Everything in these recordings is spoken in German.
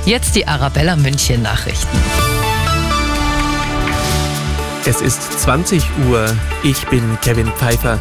Jetzt die Arabella München Nachrichten. Es ist 20 Uhr. Ich bin Kevin Pfeiffer.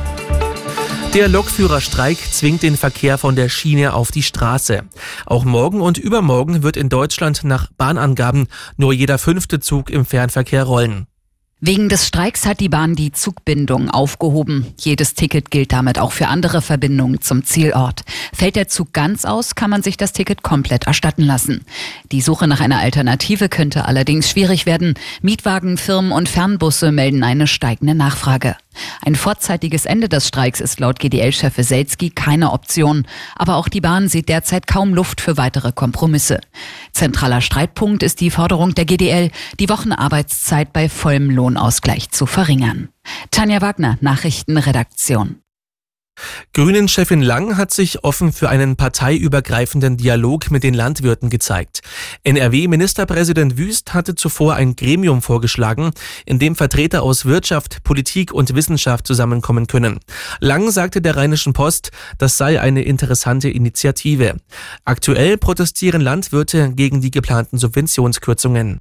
Der Lokführerstreik zwingt den Verkehr von der Schiene auf die Straße. Auch morgen und übermorgen wird in Deutschland nach Bahnangaben nur jeder 5. Zug im Fernverkehr rollen. Wegen des Streiks hat die Bahn die Zugbindung aufgehoben. Jedes Ticket gilt damit auch für andere Verbindungen zum Zielort. Fällt der Zug ganz aus, kann man sich das Ticket komplett erstatten lassen. Die Suche nach einer Alternative könnte allerdings schwierig werden. Mietwagen, Firmen und Fernbusse melden eine steigende Nachfrage. Ein vorzeitiges Ende des Streiks ist laut GDL-Chef Weselski keine Option. Aber auch die Bahn sieht derzeit kaum Luft für weitere Kompromisse. Zentraler Streitpunkt ist die Forderung der GDL, die Wochenarbeitszeit bei vollem Lohnausgleich zu verringern. Tanja Wagner, Nachrichtenredaktion. Grünen-Chefin Lang hat sich offen für einen parteiübergreifenden Dialog mit den Landwirten gezeigt. NRW-Ministerpräsident Wüst hatte zuvor ein Gremium vorgeschlagen, in dem Vertreter aus Wirtschaft, Politik und Wissenschaft zusammenkommen können. Lang sagte der Rheinischen Post, das sei eine interessante Initiative. Aktuell protestieren Landwirte gegen die geplanten Subventionskürzungen.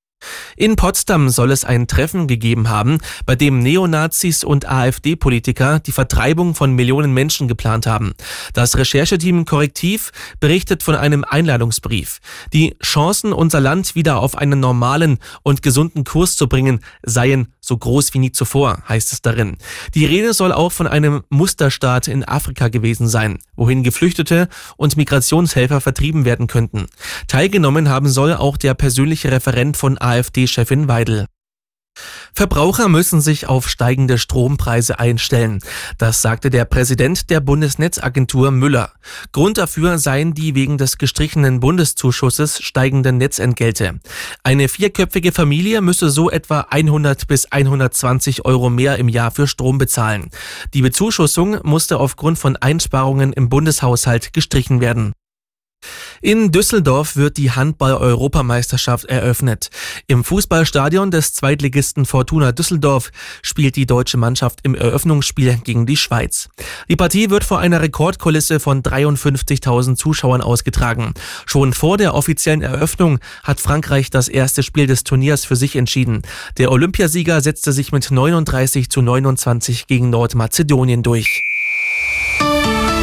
In Potsdam soll es ein Treffen gegeben haben, bei dem Neonazis und AfD-Politiker die Vertreibung von Millionen Menschen geplant haben. Das Rechercheteam Korrektiv berichtet von einem Einladungsbrief. Die Chancen, unser Land wieder auf einen normalen und gesunden Kurs zu bringen, seien so groß wie nie zuvor, heißt es darin. Die Rede soll auch von einem Musterstaat in Afrika gewesen sein, wohin Geflüchtete und Migrationshelfer vertrieben werden könnten. Teilgenommen haben soll auch der persönliche Referent von AfD-Chefin Weidel. Verbraucher müssen sich auf steigende Strompreise einstellen. Das sagte der Präsident der Bundesnetzagentur Müller. Grund dafür seien die wegen des gestrichenen Bundeszuschusses steigenden Netzentgelte. Eine vierköpfige Familie müsse so etwa 100 bis 120 Euro mehr im Jahr für Strom bezahlen. Die Bezuschussung musste aufgrund von Einsparungen im Bundeshaushalt gestrichen werden. In Düsseldorf wird die Handball-Europameisterschaft eröffnet. Im Fußballstadion des Zweitligisten Fortuna Düsseldorf spielt die deutsche Mannschaft im Eröffnungsspiel gegen die Schweiz. Die Partie wird vor einer Rekordkulisse von 53.000 Zuschauern ausgetragen. Schon vor der offiziellen Eröffnung hat Frankreich das erste Spiel des Turniers für sich entschieden. Der Olympiasieger setzte sich mit 39:29 gegen Nordmazedonien durch.